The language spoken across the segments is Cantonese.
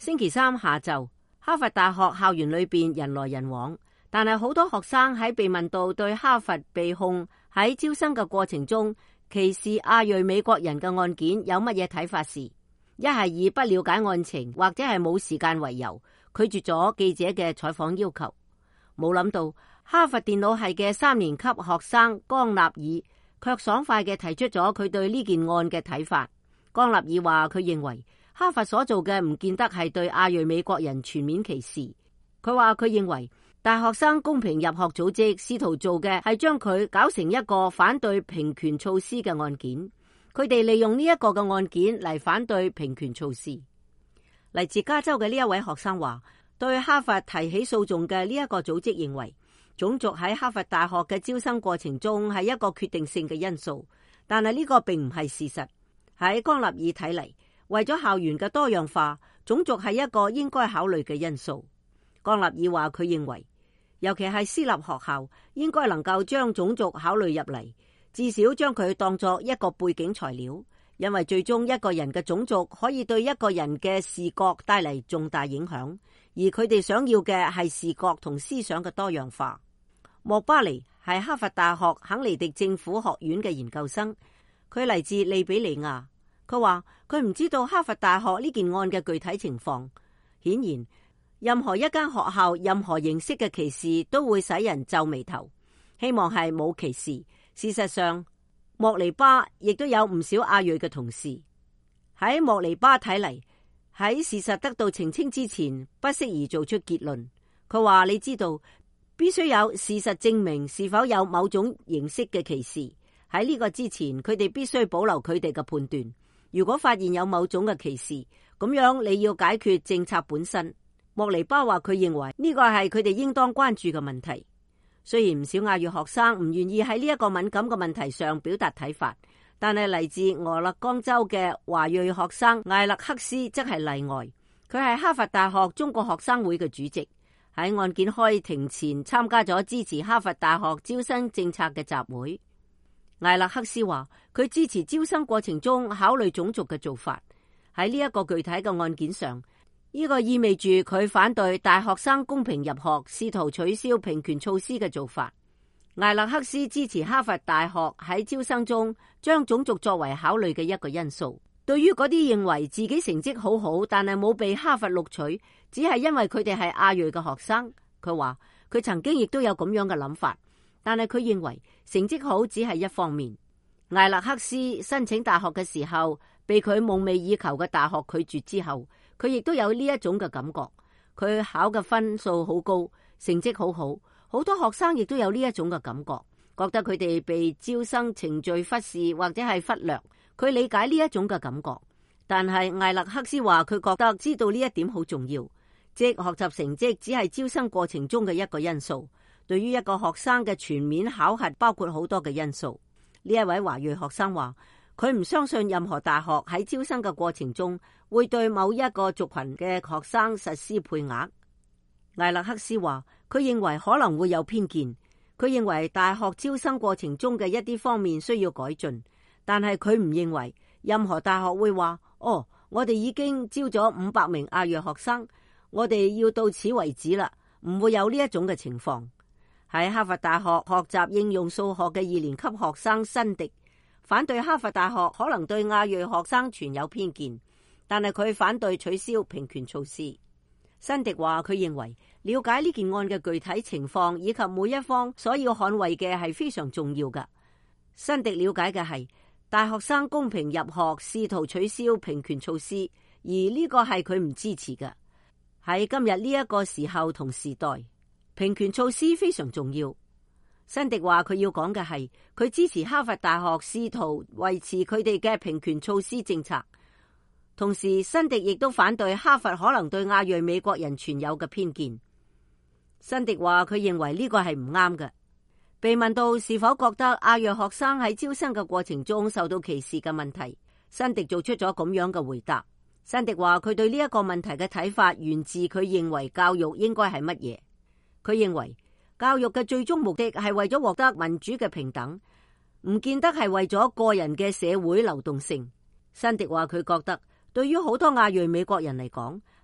星期三下晝，哈佛大學校園裏邊人來人往，但係好多學生喺被問到對哈佛被控喺招生嘅過程中歧視亞裔美國人嘅案件有乜嘢睇法時，一係以不了解案情或者係冇時間為由拒絕咗記者嘅採訪要求。冇諗到哈佛電腦系嘅3年級學生江納爾卻爽快嘅提出咗佢對呢件案嘅睇法。江納爾話佢認為哈佛所做嘅唔見得係對亞裔美國人全面歧視。佢話佢認為大學生公平入學組織試圖做嘅係將佢搞成一個反對平權措施嘅案件。佢哋利用呢一個嘅案件嚟反對平權措施。嚟自加州嘅呢一位學生話，對哈佛提起訴訟嘅呢一個組織認為種族喺哈佛大學嘅招生過程中係一個決定性嘅因素，但係呢個並唔係事實。喺江納爾睇嚟，為咗校園嘅多樣化，種族係一個應該考慮嘅因素。江納爾話佢認為，尤其係私立學校，應該能夠將種族考慮入嚟，至少將佢當作一個背景材料，因為最終一個人嘅種族可以對一個人嘅視覺帶嚟重大影響，而佢哋想要嘅係視覺同思想嘅多樣化。莫巴尼係哈佛大學肯尼迪政府學院嘅研究生，佢嚟自利比里亞。佢話佢唔知道哈佛大學呢件案嘅具體情況。顯然，任何一間學校任何形式嘅歧視都會使人皺眉頭。希望係冇歧視。事實上，莫尼巴亦都有唔少亞裔嘅同事。喺莫尼巴睇嚟，喺事實得到澄清之前，不適宜做出結論。佢話你知道，必須有事實證明是否有某種形式嘅歧視。喺呢個之前，佢哋必須保留佢哋嘅判斷。如果發現有某種嘅歧視，咁樣你要解決政策本身。莫尼巴話佢認為呢個係佢哋應當關注嘅問題。雖然唔少亞裔學生唔願意喺呢一個敏感嘅問題上表達睇法，但係嚟自俄勒岡州嘅華裔學生艾勒克斯則係例外。佢係哈佛大學中國學生會嘅主席，喺案件開庭前參加咗支持哈佛大學招生政策嘅集會。艾勒克斯話佢支持招生過程中考慮種族嘅做法。喺呢一個具體嘅案件上，呢個意味住佢反對大學生公平入學，試圖取消平權措施嘅做法。艾勒克斯支持哈佛大學喺招生中將種族作為考慮嘅一個因素。對於嗰啲認為自己成績好好，但係冇被哈佛錄取，只係因為佢哋係亞裔嘅學生，佢話佢曾經亦都有咁樣嘅諗法。但係佢認為成績好只係一方面。艾勒克斯申請大學嘅時候，被佢夢寐以求嘅大學拒絕之後，佢亦都有呢一種嘅感覺。佢考嘅分數好高，成績好好，好多學生亦都有呢一種嘅感覺，覺得佢哋被招生程序忽視或者係忽略。佢理解呢一種嘅感覺，但係艾勒克斯話佢覺得知道呢一點好重要，即學習成績只係招生過程中嘅一個因素。對於一個學生嘅全面考核包括好多嘅因素。呢一位華裔學生話佢唔相信任何大學喺招生嘅過程中會對某一個族群嘅學生實施配額。艾勒克斯話佢認為可能會有偏見，佢認為大學招生過程中嘅一啲方面需要改進，但係佢唔認為任何大學會話哦，我哋已經招咗500名亞裔學生，我哋要到此為止啦，唔會有呢一種嘅情況。喺哈佛大學學習應用數學嘅2年級學生辛迪反對哈佛大學可能對亞裔學生存有偏見，但係佢反對取消平權措施。辛迪話佢認為了解呢件案嘅具體情況以及每一方所要捍衛嘅係非常重要㗎。辛迪了解嘅係大學生公平入學試圖取消平權措施，而呢個係佢唔支持嘅。喺今日呢一個時候同時代，平權措施非常重要。辛迪話佢要講嘅係佢支持哈佛大學試圖維持佢哋嘅平權措施政策，同時辛迪亦都反對哈佛可能對亞裔美國人存有嘅偏見。辛迪話佢認為呢個係唔啱嘅。被問到是否覺得亞裔學生喺招生嘅過程中受到歧視嘅問題，辛迪做出咗咁樣嘅回答。辛迪話佢對呢一個問題嘅睇法源自佢認為教育應該係乜嘢。佢認為教育嘅最終目的係為咗獲得民主嘅平等，唔見得係為咗個人嘅社會流動性。辛迪話佢覺得對於好多亞裔美國人嚟講，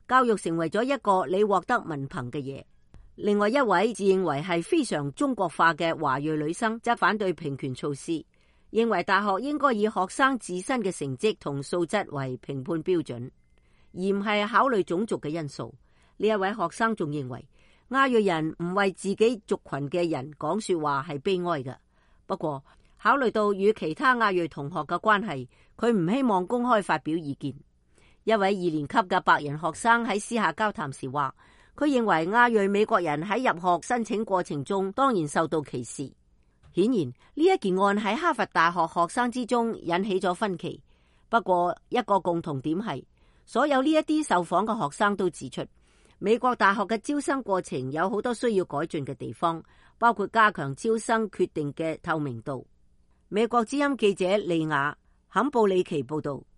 教育成為咗一個你獲得文憑嘅嘢。另外一位自認為係非常中國化嘅華裔女生則反對平權措施，認為大學應該以學生自身嘅成績同素質為評判標準，而唔係考慮種族嘅因素。呢一位學生仲認為亞裔人唔為自己族群嘅人講說話係悲哀嘅。不過考慮到與其他亞裔同學嘅關係，佢唔希望公開發表意見。一位2年級嘅白人學生喺私下交談時話，佢認為亞裔美國人喺入學申請過程中當然受到歧視。顯然呢一件案喺哈佛大學學生之中引起咗分歧。不過一個共同點係，所有呢一啲受訪嘅學生都指出，美國大學嘅招生過程有好多需要改進嘅地方，包括加強招生決定嘅透明度。美國之音記者利亞坎布里奇報道。